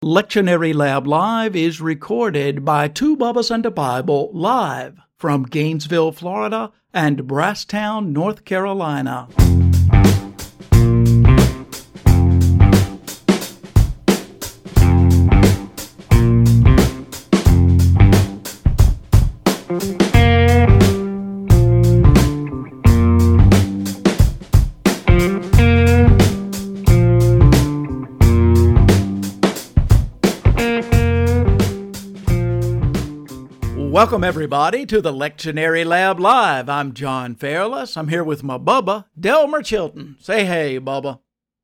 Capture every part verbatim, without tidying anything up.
Lectionary Lab Live is recorded by Two Bubbas and a Bible live from Gainesville, Florida and Brasstown, North Carolina. Welcome, everybody, to the Lectionary Lab Live. I'm John Fairless. I'm here with my Bubba, Delmer Chilton. Say hey, Bubba.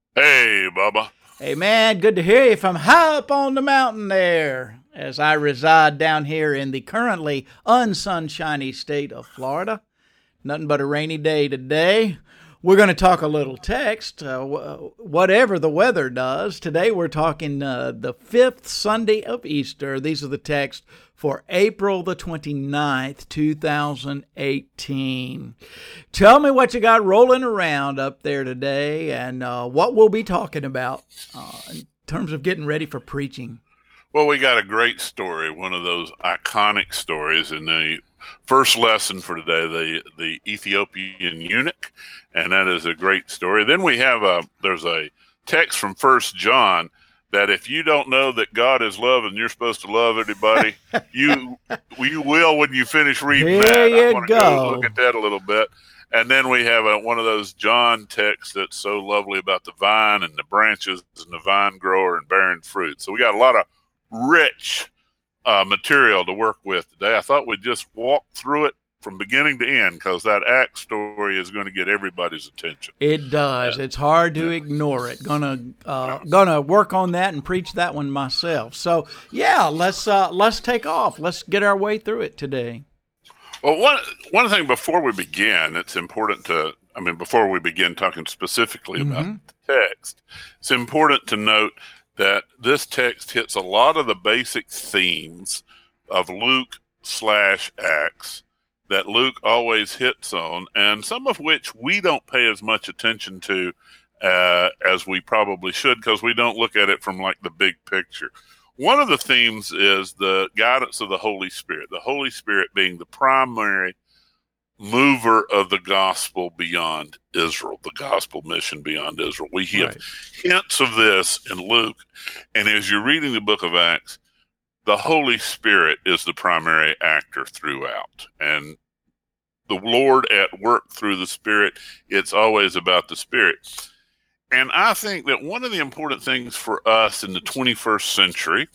Hey, Bubba. Hey, man, good to hear you from high up on the mountain there, as I reside down here in the currently unsunshiny state of Florida. Nothing but a rainy day today. We're going to talk a little text, uh, whatever the weather does. Today we're talking uh, the fifth Sunday of Easter. These are the texts for April the twenty-ninth, two thousand eighteen. Tell me what you got rolling around up there today and uh, what we'll be talking about uh, in terms of getting ready for preaching. Well, we got a great story, one of those iconic stories in the first lesson for today, the the Ethiopian eunuch, and that is a great story. Then we have a, there's a text from First John that if you don't know that God is love and you're supposed to love everybody, you you will when you finish reading Here that. you I want to go. go look at that a little bit. And then we have a, one of those John texts that's so lovely about the vine and the branches and the vine grower and bearing fruit. So we got a lot of rich uh, material to work with today. I thought we'd just walk through it from beginning to end because that Acts story is going to get everybody's attention. It does. It's hard to ignore it. Gonna uh, gonna work on that and preach that one myself. So yeah, let's uh, let's take off. Let's get our way through it today. Well, one one thing before we begin, it's important to. I mean, before we begin talking specifically about mm-hmm. the text, it's important to note that this text hits a lot of the basic themes of Luke slash Acts that Luke always hits on, and some of which we don't pay as much attention to uh, as we probably should because we don't look at it from like the big picture. One of the themes is the guidance of the Holy Spirit, the Holy Spirit being the primary mover of the gospel beyond Israel, the gospel mission beyond Israel. We have right. hints of this in Luke, and as you're reading the book of Acts, the Holy Spirit is the primary actor throughout, and the Lord at work through the Spirit, it's always about the Spirit. And I think that one of the important things for us in the twenty-first century,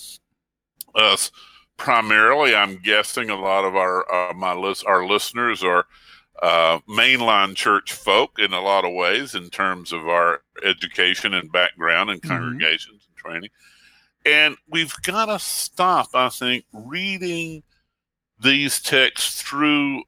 us primarily, I'm guessing a lot of our uh, my list, our listeners are uh, mainline church folk in a lot of ways in terms of our education and background and congregations mm-hmm. and training. And we've got to stop, I think, reading these texts through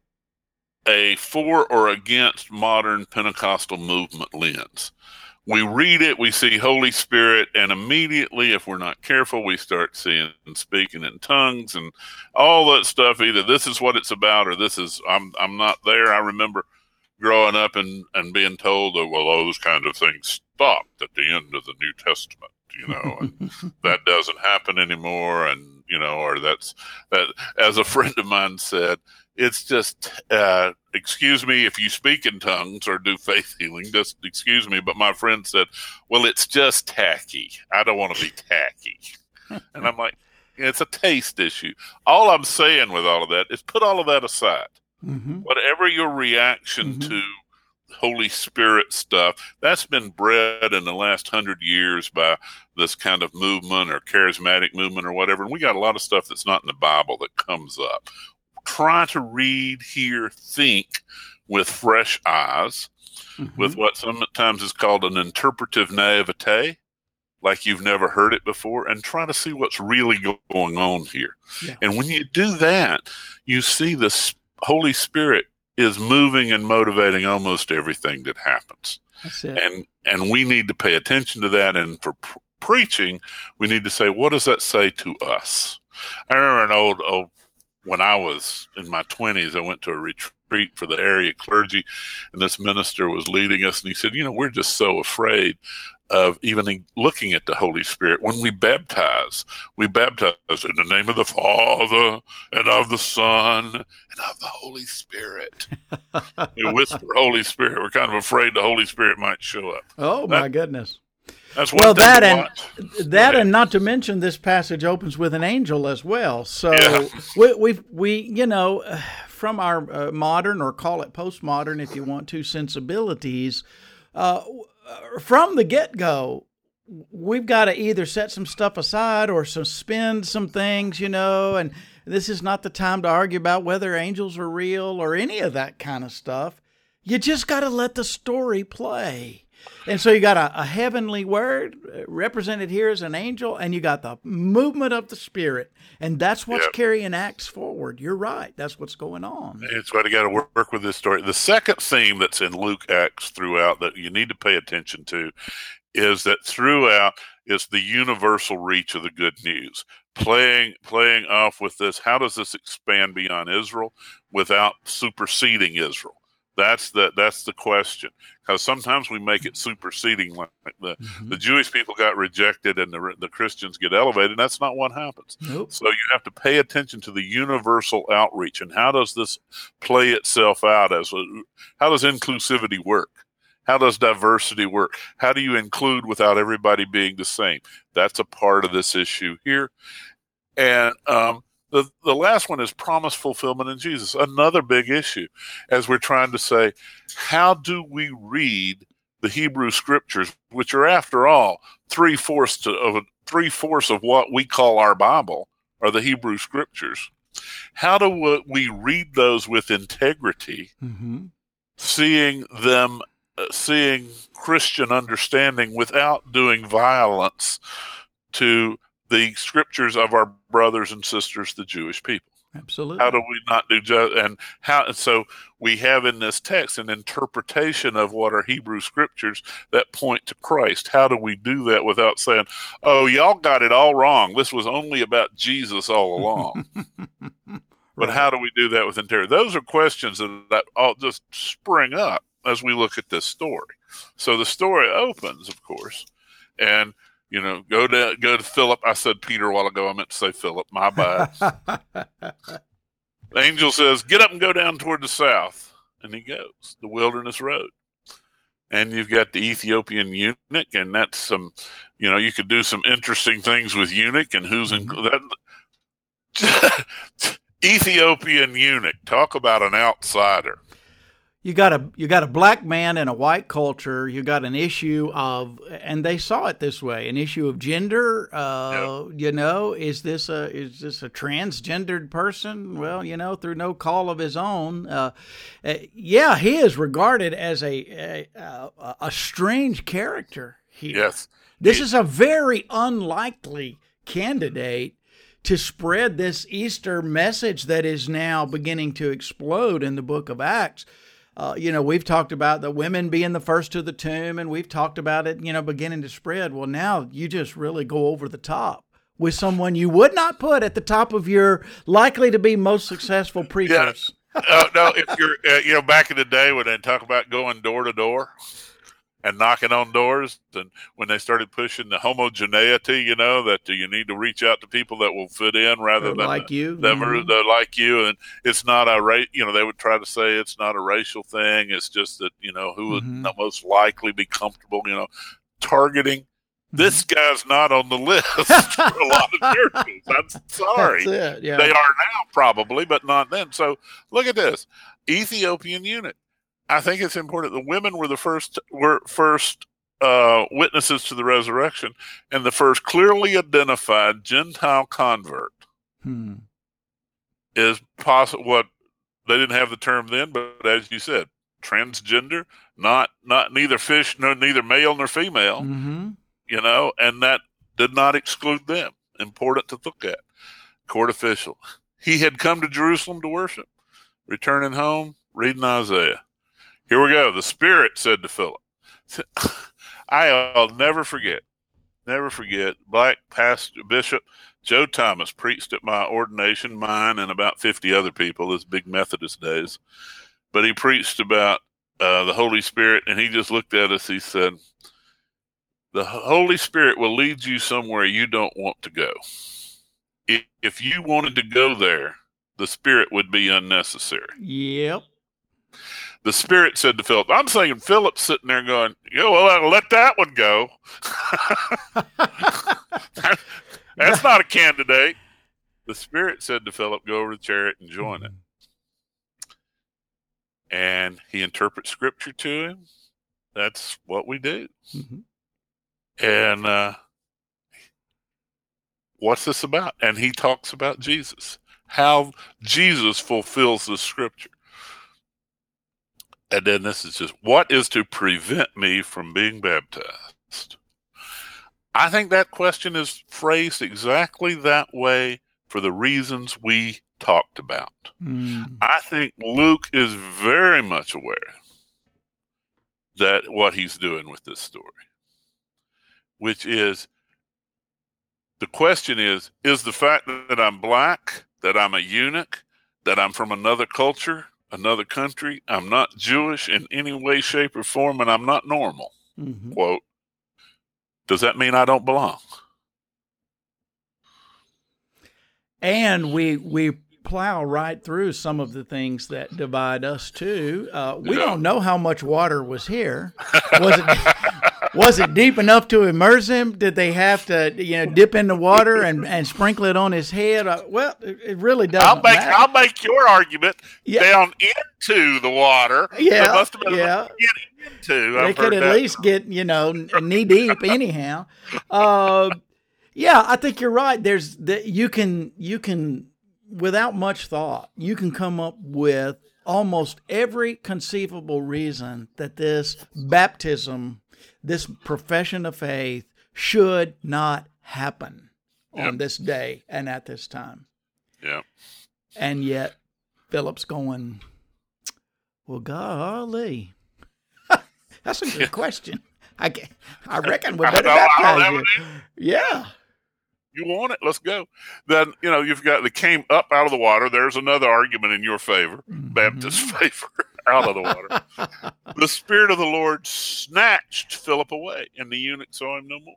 a for or against modern Pentecostal movement lens. We read it, we see Holy Spirit, and immediately, if we're not careful, we start seeing speaking in tongues and all that stuff. Either this is what it's about or this is, I'm I'm not there. I remember growing up and, and being told that, well, those kind of things stopped at the end of the New Testament. You know, and that doesn't happen anymore. And, you know, or that's that, as a friend of mine said, it's just, uh, excuse me if you speak in tongues or do faith healing, just excuse me. But my friend said, well, it's just tacky. I don't want to be tacky. And I'm like, it's a taste issue. All I'm saying with all of that is put all of that aside. Mm-hmm. Whatever your reaction mm-hmm. to Holy Spirit stuff, that's been bred in the last hundred years by this kind of movement or charismatic movement or whatever. And we got a lot of stuff that's not in the Bible that comes up. Try to read, hear, think with fresh eyes, mm-hmm. with what sometimes is called an interpretive naivete, like you've never heard it before, and try to see what's really going on here. Yeah. And when you do that, you see the Holy Spirit is moving and motivating almost everything that happens. That's it. And and we need to pay attention to that. And for pr- preaching, we need to say, what does that say to us? I remember an old, old, when I was in my twenties, I went to a retreat for the area clergy, and this minister was leading us, and he said, you know, we're just so afraid of even looking at the Holy Spirit. When we baptize, we baptize in the name of the Father and of the Son and of the Holy Spirit. We whisper Holy Spirit. We're kind of afraid the Holy Spirit might show up. Oh, that, my goodness. That's well, that and watch. that, and not to mention, this passage opens with an angel as well. So yeah. we, we, we, you know, from our uh, modern, or call it postmodern, if you want to, sensibilities, uh, from the get-go, we've got to either set some stuff aside or suspend some things, you know, and this is not the time to argue about whether angels are real or any of that kind of stuff. You just got to let the story play. And so you got a, a heavenly word represented here as an angel, and you got the movement of the Spirit, and that's what's yep. carrying Acts forward. You're right. That's what's going on. It's why you got to work, work with this story. The second theme that's in Luke Acts throughout that you need to pay attention to is that throughout is the universal reach of the good news. Playing playing off with this, how does this expand beyond Israel without superseding Israel? That's the that's the question, because sometimes we make it superseding, like the mm-hmm. the Jewish people got rejected and the the Christians get elevated. That's not what happens. Nope. So you have to pay attention to the universal outreach, and how does this play itself out? As a, how does inclusivity work? How does diversity work? How do you include without everybody being the same? That's a part of this issue here, and um, The the last one is promise fulfillment in Jesus, another big issue, as we're trying to say, how do we read the Hebrew Scriptures, which are, after all, three fourths of three fourths of what we call our Bible, are the Hebrew Scriptures. How do we read those with integrity, mm-hmm. seeing them, uh, seeing Christian understanding without doing violence to the Scriptures of our brothers and sisters, the Jewish people? Absolutely. How do we not do just, and how, and so we have in this text an interpretation of what are Hebrew Scriptures that point to Christ. How do we do that without saying, oh, y'all got it all wrong, this was only about Jesus all along? Right. But how do we do that with integrity? Those are questions that, that all just spring up as we look at this story. So the story opens, of course, and You know, go to go to Philip. I said Peter a while ago. I meant to say Philip. My bad. The angel says, "Get up and go down toward the south," and he goes the wilderness road. And you've got the Ethiopian eunuch, and that's some, you know, you could do some interesting things with eunuch and who's in that. Ethiopian eunuch. Talk about an outsider. You got a you got a black man in a white culture. You got an issue of, and they saw it this way, an issue of gender. Uh, yep. You know, is this a is this a transgendered person? Well, you know, through no call of his own. Uh, uh, yeah, he is regarded as a a, a, a strange character here. Yes, this he, is a very unlikely candidate to spread this Easter message that is now beginning to explode in the book of Acts. Uh, you know, we've talked about the women being the first to the tomb, and we've talked about it, you know, beginning to spread. Well, now you just really go over the top with someone you would not put at the top of your likely to be most successful preachers. Yeah. uh, no, if you're, uh, you know, back in the day when they talk about going door to door and knocking on doors, and when they started pushing the homogeneity, you know, that you need to reach out to people that will fit in rather They're than like you, that mm-hmm. are like you, and it's not a ra- you know, they would try to say it's not a racial thing. It's just that, you know, who would mm-hmm. most likely be comfortable, you know, targeting. This guy's not on the list for a lot of churches. I'm sorry. That's it, yeah. They are now probably, but not then. So look at this. Ethiopian eunuch. I think it's important. The women were the first were first uh, witnesses to the resurrection, and the first clearly identified Gentile convert hmm. is possible. What they didn't have the term then, but as you said, transgender, not not neither fish nor neither male nor female. Mm-hmm. You know, and that did not exclude them. Important to look at. Court official. He had come to Jerusalem to worship, returning home, reading Isaiah. Here we go. The Spirit said to Philip, I'll never forget, never forget, Black pastor, Bishop Joe Thomas preached at my ordination, mine and about fifty other people, his big Methodist days. But he preached about uh, the Holy Spirit, and he just looked at us. He said, the Holy Spirit will lead you somewhere you don't want to go. If you wanted to go there, the Spirit would be unnecessary. Yep. The Spirit said to Philip, I'm saying Philip's sitting there going, yeah, well, I'll let that one go. That's not a candidate. The Spirit said to Philip, go over to the chariot and join it. And he interprets Scripture to him. That's what we do. Mm-hmm. And uh, what's this about? And he talks about Jesus, how Jesus fulfills the Scripture. And then this is just, what is to prevent me from being baptized? I think that question is phrased exactly that way for the reasons we talked about. Mm. I think Luke is very much aware that what he's doing with this story, which is, the question is, is the fact that I'm black, that I'm a eunuch, that I'm from another culture, another country, I'm not Jewish in any way, shape, or form, and I'm not normal, mm-hmm. quote, does that mean I don't belong? And we we plow right through some of the things that divide us too. Uh, we yeah. don't know how much water was here. Was it was it deep enough to immerse him? Did they have to, you know, dip in the water and, and sprinkle it on his head? Uh, well, it, it really doesn't I'll make matter. I'll make your argument yeah. down into the water. Yeah, it must have been yeah. Get into. They I've could at that. least get, you know, knee deep anyhow. Uh, yeah, I think you're right. There's the, you can you can. without much thought, you can come up with almost every conceivable reason that this baptism, this profession of faith, should not happen yep. on this day and at this time. Yeah. And yet, Philip's going, well, golly, that's a good yeah. question. I, I reckon we better baptize you. Yeah. You want it? Let's go. Then, you know, you've got, they came up out of the water. There's another argument in your favor, mm-hmm. Baptist favor, out of the water. The Spirit of the Lord snatched Philip away, and the eunuch saw him no more.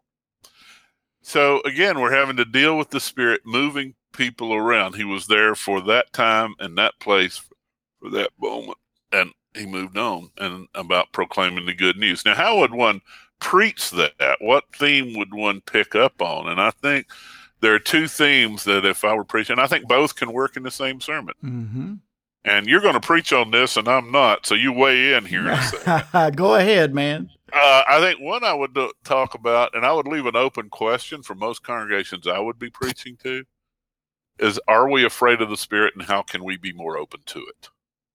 So, again, we're having to deal with the Spirit moving people around. He was there for that time and that place for that moment, and he moved on and about proclaiming the good news. Now, how would one preach that? What theme would one pick up on? And I think there are two themes that if I were preaching, I think both can work in the same sermon. Mm-hmm. And you're going to preach on this, and I'm not, so you weigh in here. Go ahead, man. Uh, I think one I would uh, talk about, and I would leave an open question for most congregations I would be preaching to, is are we afraid of the Spirit, and how can we be more open to it?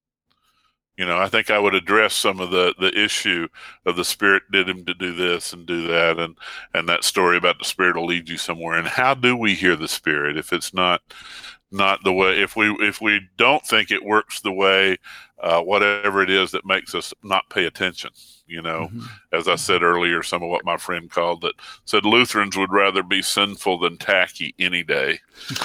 You know, I think I would address some of the, the issue of the Spirit did him to do this and do that, and, and that story about the Spirit will lead you somewhere. And how do we hear the Spirit if it's not not the way? If we if we don't think it works the way, uh, whatever it is that makes us not pay attention. You know, mm-hmm. as I said earlier, some of what my friend called it said Lutherans would rather be sinful than tacky any day.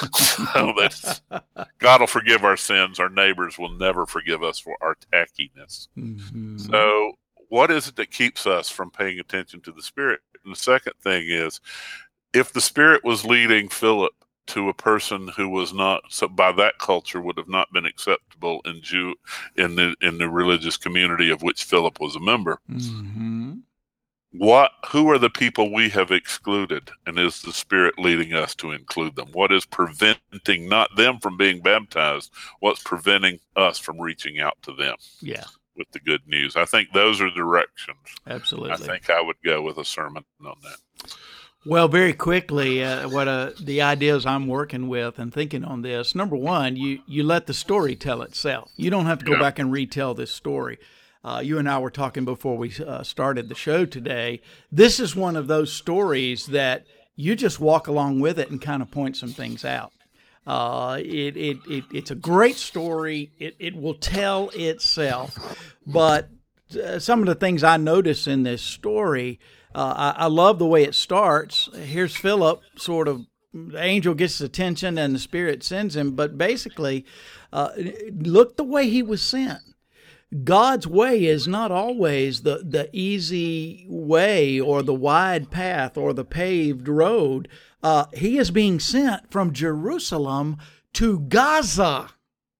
So that's, God will forgive our sins. Our neighbors will never forgive us for our tackiness. Mm-hmm. So what is it that keeps us from paying attention to the Spirit? And the second thing is, if the Spirit was leading Philip to a person who was not, so by that culture would have not been acceptable in Jew in the in the religious community of which Philip was a member. Mm-hmm. What who are the people we have excluded, and is the Spirit leading us to include them? What is preventing not them from being baptized? What's preventing us from reaching out to them? Yeah. With the good news. I think those are directions. Absolutely. I think I would go with a sermon on that. Well, very quickly, uh, what uh, the ideas I'm working with and thinking on this. Number one, you, you let the story tell itself. You don't have to go yeah. back and retell this story. Uh, you and I were talking before we uh, started the show today. This is one of those stories that you just walk along with it and kind of point some things out. Uh, it, it, it it's a great story. It it will tell itself. But uh, some of the things I notice in this story, uh, I, I love the way it starts. Here's Philip, sort of, the angel gets his attention and the Spirit sends him. But basically, uh, look the way he was sent. God's way is not always the, the easy way or the wide path or the paved road. Uh, he is being sent from Jerusalem to Gaza.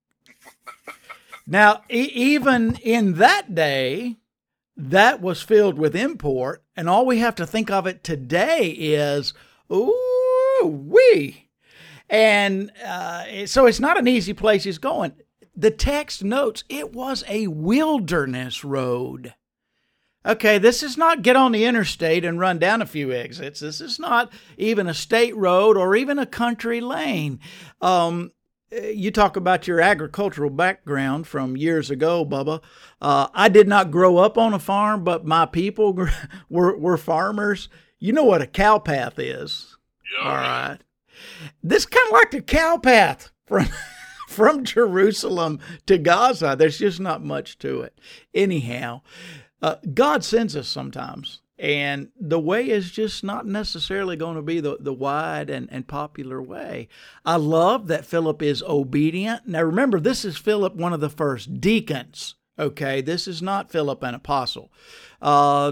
Now, e- even in that day, that was filled with import, and all we have to think of it today is, ooh, wee. And uh, so it's not an easy place he's going. The text notes it was a wilderness road. Okay, this is not get on the interstate and run down a few exits. This is not even a state road or even a country lane. Um, you talk about your agricultural background from years ago, Bubba. Uh, I did not grow up on a farm, but my people were, were farmers. You know what a cow path is. Yeah. All right. This is kind of like the cow path from... From Jerusalem to Gaza. There's just not much to it. Anyhow, uh, God sends us sometimes, and the way is just not necessarily going to be the, the wide and, and popular way. I love that Philip is obedient. Now remember, this is Philip, one of the first deacons. Okay, this is not Philip, an apostle. Uh,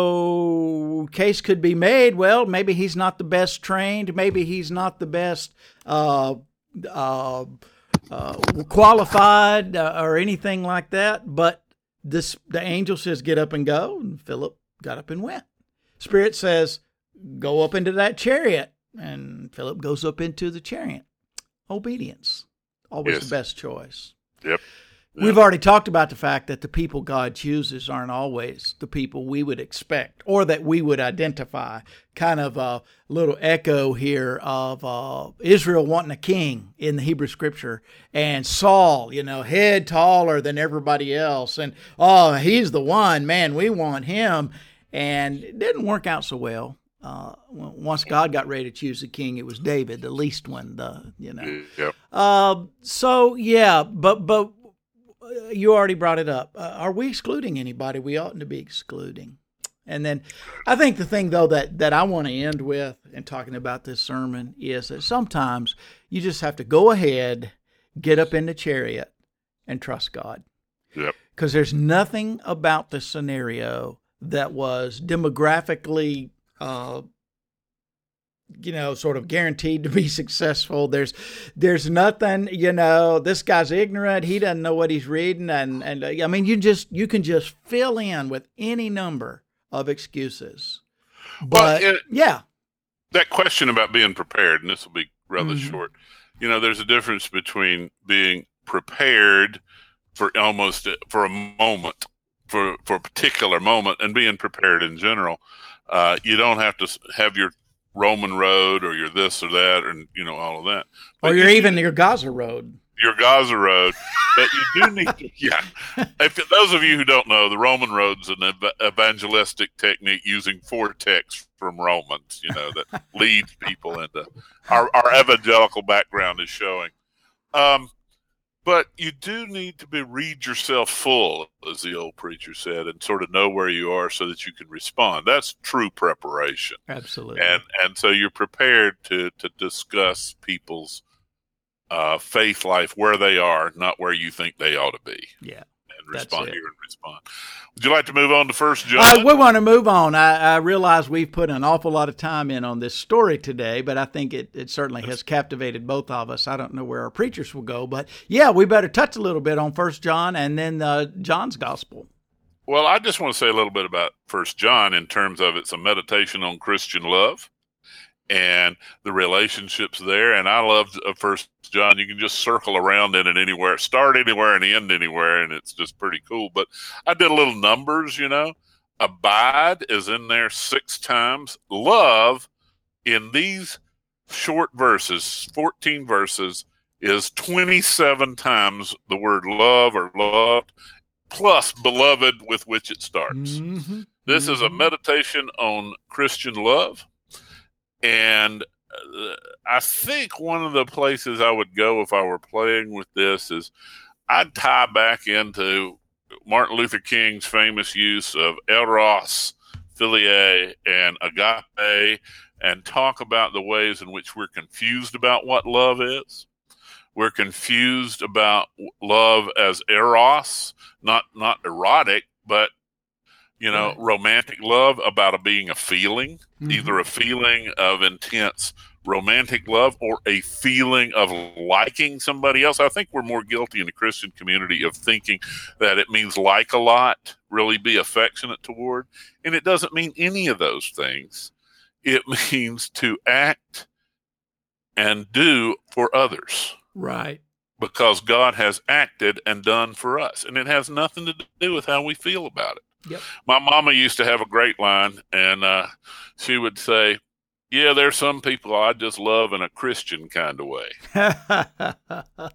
so case could be made, well, maybe he's not the best trained. Maybe he's not the best uh, uh, Uh, qualified uh, or anything like that, but this the angel says, get up and go, and Philip got up and went. Spirit says, go up into that chariot, and Philip goes up into the chariot. Obedience, always Yes. the best choice. Yep. We've already talked about the fact that the people God chooses aren't always the people we would expect or that we would identify. Kind of a little echo here of uh, Israel wanting a king in the Hebrew Scripture, and Saul, you know, head taller than everybody else. And, oh, he's the one, man, we want him. And it didn't work out so well. Uh, once God got ready to choose a king, it was David, the least one, the, you know. Yep. Uh, so, yeah, but, but, you already brought it up. Uh, are we excluding anybody we oughtn't to be excluding? And then I think the thing, though, that, that I want to end with in talking about this sermon is that sometimes you just have to go ahead, get up in the chariot, and trust God. Yep. Because there's nothing about the scenario that was demographically uh, you know, sort of guaranteed to be successful. There's, there's nothing, you know, this guy's ignorant. He doesn't know what he's reading. And, and uh, I mean, you just, you can just fill in with any number of excuses. But well, it, yeah. That question about being prepared, and this will be rather Mm-hmm. short, you know, there's a difference between being prepared for almost for a moment, for, for a particular moment, and being prepared in general. Uh, you don't have to have your Roman road or your this or that, and you know all of that. But or you're you even do, your Gaza road. Your Gaza road, but you do need to, yeah. If those of you who don't know, the Roman road's an ev- evangelistic technique using four texts from Romans, you know, that leads people into our, our evangelical background is showing. Um, but you do need to be read yourself full, as the old preacher said, and sort of know where you are so that you can respond. That's true preparation. Absolutely. And and so you're prepared to to discuss people's uh, faith life where they are, not where you think they ought to be. Yeah. And respond That's it. here and respond. Would you like to move on to First John? Uh, we want to move on. I, I realize we've put an awful lot of time in on this story today, but I think it, it certainly has captivated both of us. I don't know where our preachers will go, but yeah, we better touch a little bit on First John and then uh, John's Gospel. Well, I just want to say a little bit about First John in terms of it's a meditation on Christian love and the relationships there. And I love First John. You can just circle around in it anywhere, start anywhere and end anywhere, and it's just pretty cool. But I did a little numbers, you know. Abide is in there six times. Love in these short verses, fourteen verses, is twenty-seven times the word love or loved, plus beloved, with which it starts. Mm-hmm. This mm-hmm. is a meditation on Christian love. And uh, I think one of the places I would go if I were playing with this is I'd tie back into Martin Luther King's famous use of eros, philia, and agape, and talk about the ways in which we're confused about what love is. We're confused about love as eros, not not erotic, but you know, right. romantic love about a being a feeling, mm-hmm. either a feeling of intense romantic love or a feeling of liking somebody else. I think we're more guilty in the Christian community of thinking that it means like a lot, really be affectionate toward. And it doesn't mean any of those things. It means to act and do for others. Right. Because God has acted and done for us. And it has nothing to do with how we feel about it. Yep. My mama used to have a great line, and uh, she would say, yeah, there's some people I just love in a Christian kind of way. uh,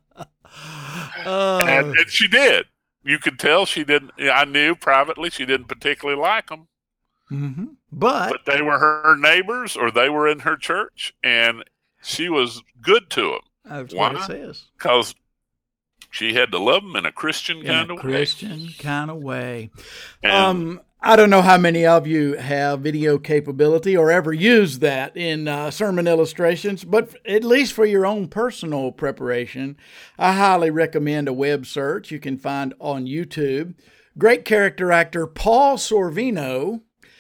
and, and she did. You could tell she didn't. I knew privately she didn't particularly like them. Mm-hmm. But, but they were her neighbors or they were in her church, and she was good to them. That's Why? what it says. Because she had to love them in a Christian in kind a of Christian way. Christian kind of way. And, um, I don't know how many of you have video capability or ever used that in uh, sermon illustrations, but at least for your own personal preparation, I highly recommend a web search you can find on YouTube. Great character actor Paul Sorvino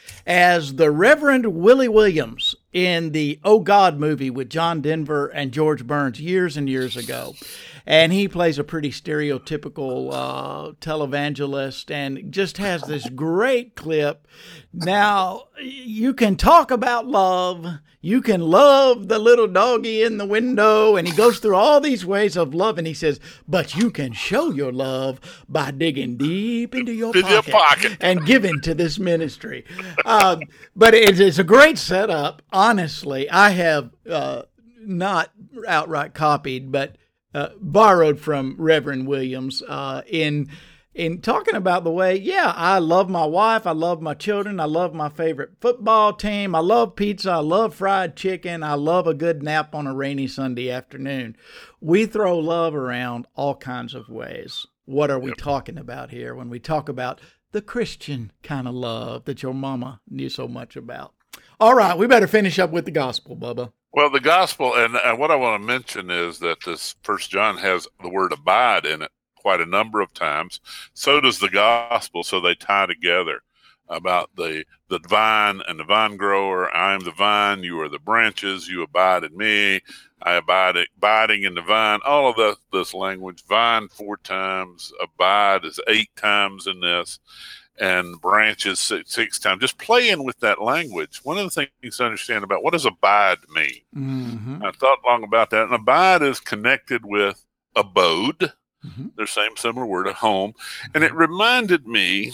as the Reverend Willie Williams in the Oh God movie with John Denver and George Burns years and years ago. And he plays a pretty stereotypical uh, televangelist and just has this great clip. Now, you can talk about love. You can love the little doggy in the window. And he goes through all these ways of love. And he says, but you can show your love by digging deep into your, in pocket, your pocket and giving to this ministry. Um, but it, it's a great setup. Honestly, I have uh, not outright copied, but Uh, borrowed from Reverend Williams uh, in in talking about the way, yeah, I love my wife, I love my children, I love my favorite football team, I love pizza, I love fried chicken, I love a good nap on a rainy Sunday afternoon. We throw love around all kinds of ways. What are we yep. talking about here when we talk about the Christian kind of love that your mama knew so much about? All right, we better finish up with the gospel, Bubba. Well, the gospel, and, and what I want to mention is that this First John has the word abide in it quite a number of times. So does the gospel, so they tie together about the the vine and the vine grower. I am the vine, you are the branches, you abide in me, I abide abiding in the vine. All of the, this language, vine four times, abide is eight times in this, and branches six, six times, just playing with that language. One of the things to understand about what does abide mean? Mm-hmm. I thought long about that. And abide is connected with abode, mm-hmm. the same similar word, a home. Mm-hmm. And it reminded me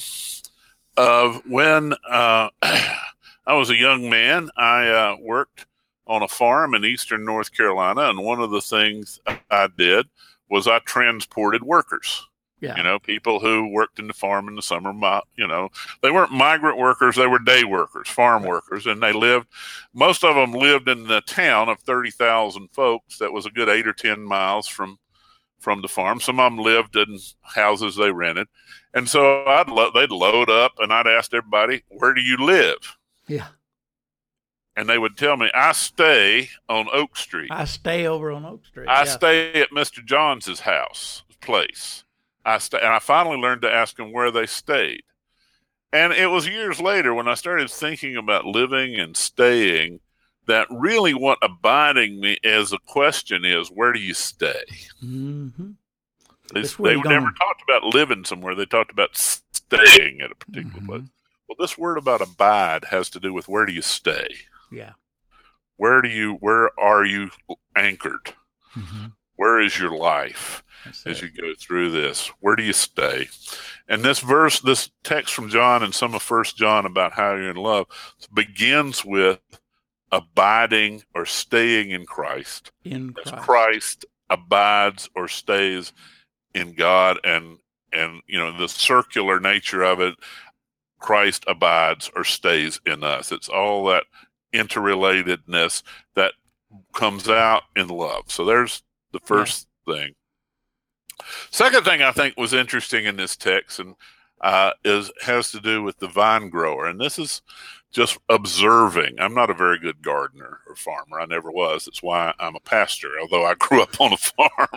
of when uh, I was a young man. I uh, worked on a farm in eastern North Carolina, and one of the things I did was I transported workers. Yeah. You know, people who worked in the farm in the summer, you know, they weren't migrant workers. They were day workers, farm right. workers. And they lived, most of them lived in the town of thirty thousand folks. That was a good eight or ten miles from from the farm. Some of them lived in houses they rented. And so I'd lo- they'd load up and I'd ask everybody, where do you live? Yeah. And they would tell me, I stay on Oak Street. I stay over on Oak Street. I yeah. stay at Mister Johns's house, place. I st- and I finally learned to ask them where they stayed. And it was years later when I started thinking about living and staying that really what abiding me as a question is, where do you stay? Mm-hmm. They, they never talked about living somewhere. They talked about staying at a particular mm-hmm. place. Well, this word about abide has to do with where do you stay? Yeah. Where do you, where are you anchored? Mm-hmm. Where is your life? That's as it. you go through this? Where do you stay? And this verse, this text from John and some of First John about how you're in love begins with abiding or staying in Christ. In Christ. As Christ abides or stays in God, and and you know the circular nature of it, Christ abides or stays in us. It's all that interrelatedness that comes out in love. So there's the first yeah. thing. Second thing I think was interesting in this text and uh, is has to do with the vine grower. And this is just observing. I'm not a very good gardener or farmer. I never was. That's why I'm a pastor, although I grew up on a farm.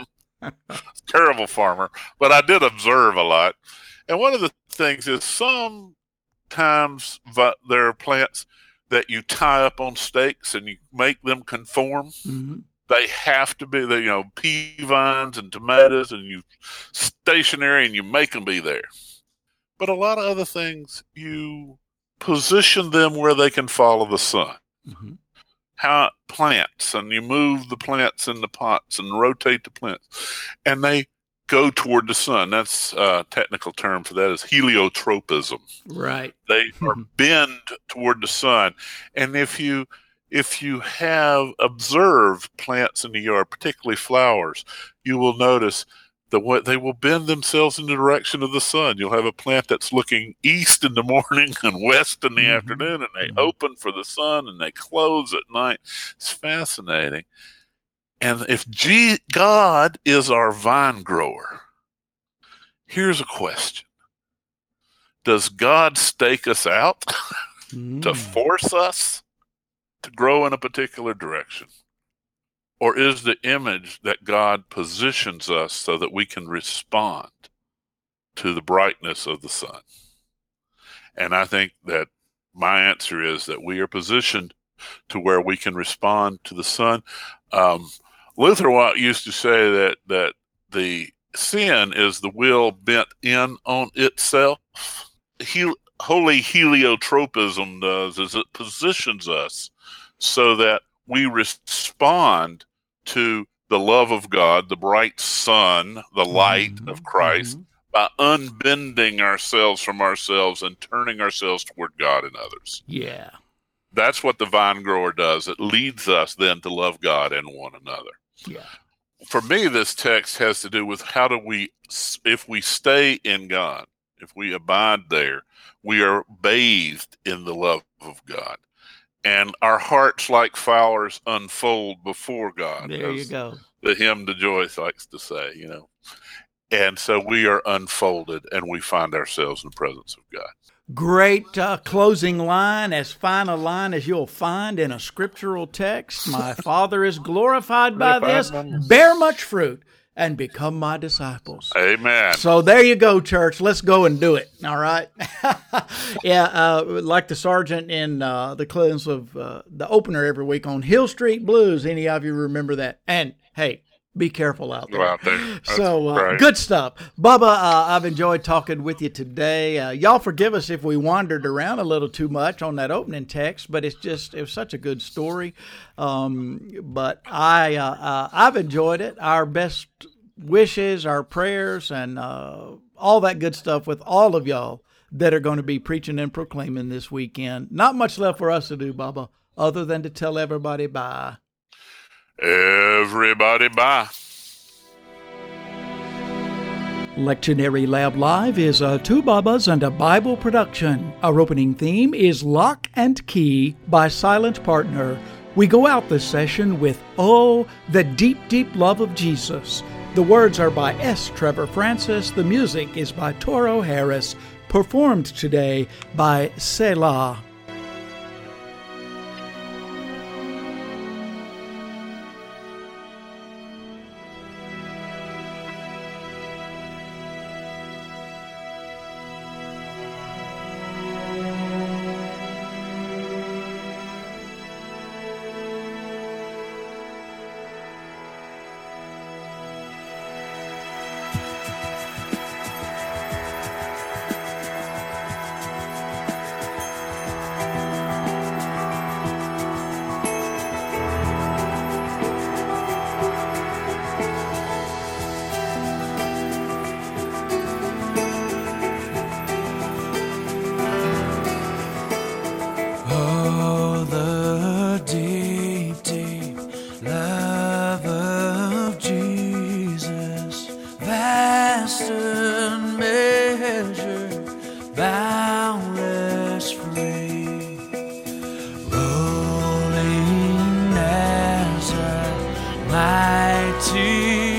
Terrible farmer, but I did observe a lot. And one of the things is sometimes there are plants that you tie up on stakes and you make them conform. Mm-hmm. They have to be, the, you know, pea vines and tomatoes, and you stationary and you make them be there. But a lot of other things, you position them where they can follow the sun. Mm-hmm. How plants, and you move the plants in the pots and rotate the plants, and they go toward the sun. That's a technical term for that is heliotropism. Right. They are bend toward the sun. And if you if you have observed plants in the yard, particularly flowers, you will notice that what they will bend themselves in the direction of the sun. You'll have a plant that's looking east in the morning and west in the mm-hmm. afternoon, and they mm-hmm. open for the sun and they close at night. It's fascinating. And if G- God is our vine grower, here's a question. Does God stake us out mm. to force us to grow in a particular direction? Or is the image that God positions us so that we can respond to the brightness of the sun? And I think that my answer is that we are positioned to where we can respond to the sun. Um, Luther Watt used to say that that the sin is the will bent in on itself. He, holy heliotropism does is it positions us so that we respond to the love of God, the bright sun, the light mm-hmm. of Christ, mm-hmm. by unbending ourselves from ourselves and turning ourselves toward God and others. Yeah. That's what the vine grower does. It leads us then to love God and one another. Yeah. For me, this text has to do with how do we, if we stay in God, if we abide there, we are bathed in the love of God. And our hearts like flowers unfold before God. There you go. The hymn to Joyce likes to say, you know. And so we are unfolded and we find ourselves in the presence of God. Great uh, closing line, as fine a line as you'll find in a scriptural text. My Father is glorified by this. Bear much fruit and become my disciples. Amen. So there you go, church. Let's go and do it. All right. yeah, uh, like the sergeant in uh, the close of uh, the opener every week on Hill Street Blues. Any of you remember that? And hey, be careful out there. Go out there. That's so uh, right. Good stuff. Bubba, uh, I've enjoyed talking with you today. Uh, y'all forgive us if we wandered around a little too much on that opening text, but it's just, it was such a good story. Um, but I, uh, uh, I've enjoyed it. Our best wishes, our prayers, and uh, all that good stuff with all of y'all that are going to be preaching and proclaiming this weekend. Not much left for us to do, Bubba, other than to tell everybody bye. Everybody bye. Lectionary Lab Live is a Two Bubbas and a Bible production. Our opening theme is Lock and Key by Silent Partner. We go out this session with Oh, the Deep, Deep Love of Jesus. The words are by S. Trevor Francis. The music is by Toro Harris. Performed today by Selah. Mighty